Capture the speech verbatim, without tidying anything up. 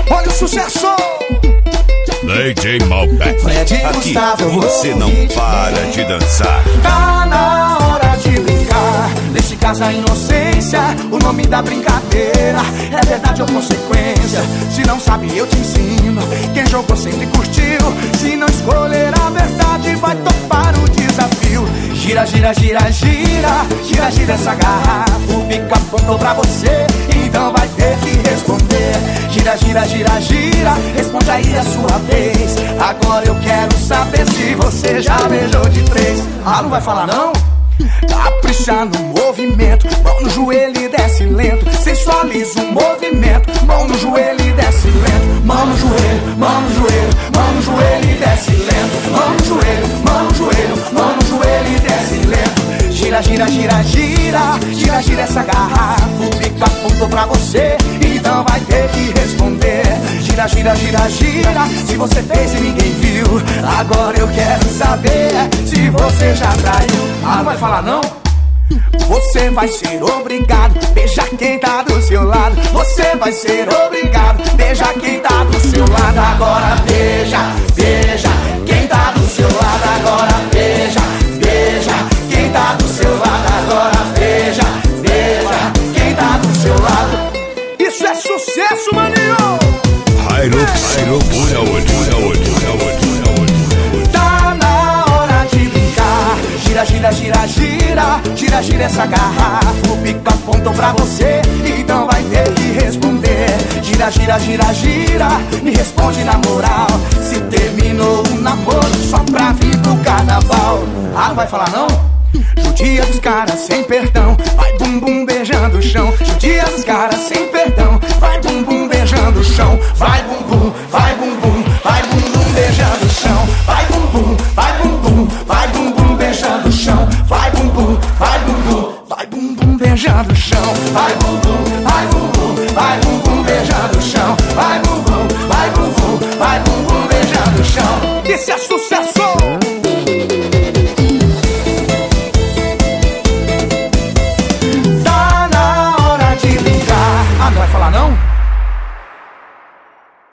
Olha o sucesso! D J Malbec. Aqui você não para de dançar. Tá na hora de brincar. Deixe casa a inocência, o nome da brincadeira é verdade ou consequência. Se não sabe eu te ensino, quem jogou sempre curtiu. Se não escolher a verdade vai topar o desafio. Gira, gira, gira, gira, gira, gira essa garrafa. O bico apontou pra você, então vai ter que responder. Gira, gira, gira, gira, responde aí a sua vez. Agora eu quero saber se você já beijou de três. Ah, não vai falar não? Capricha no movimento, mão no joelho e desce lento. Sensualiza o movimento, mão no joelho e desce lento. Mão no joelho, mão no joelho, mão no joelho e desce lento. Mão no joelho, mão no joelho, mão no joelho e desce lento. Gira, gira, gira, gira, gira, gira essa garrafa. O bico apontou pra você, então vai ter que responder. Gira, gira, gira, gira, se você fez e ninguém viu. Agora eu quero saber se você já traiu. Ah, não vai falar não? Você vai ser obrigado, beija quem tá do seu lado. Você vai ser obrigado, beija quem tá do seu lado. Agora beija, beija quem tá do seu lado. Agora beija, beija quem tá do seu lado. Agora beija, beija quem tá do seu lado. Isso é sucesso, maninho! Jairo, Jairo, pura olho, pura olho, pura olho, pura olho. Tá na hora de brincar. Gira, gira, gira, gira, gira, gira essa garrafa. O bico apontou pra você, então vai ter que responder. Gira, gira, gira, gira, me responde na moral. Se terminou o namoro só pra vir pro carnaval. Ah, não vai falar não? Judia dos caras sem perdão, vai bum bum beijando o chão. Judia dos caras sem perdão, vai bum bum beijando o chão. Vai bum bum, vai bum bum, vai bum bum beijando o chão. Vai bum bum, vai bum bum, vai bum bum beijando o chão. Vai bum bum, vai bum bum, vai bum bum beijando o chão. Vai bum bum, vai bum bum, vai bum bum beijando o chão. Vai bum bum, vai bum bum, vai bum bum beijando o chão. Isso é sucesso!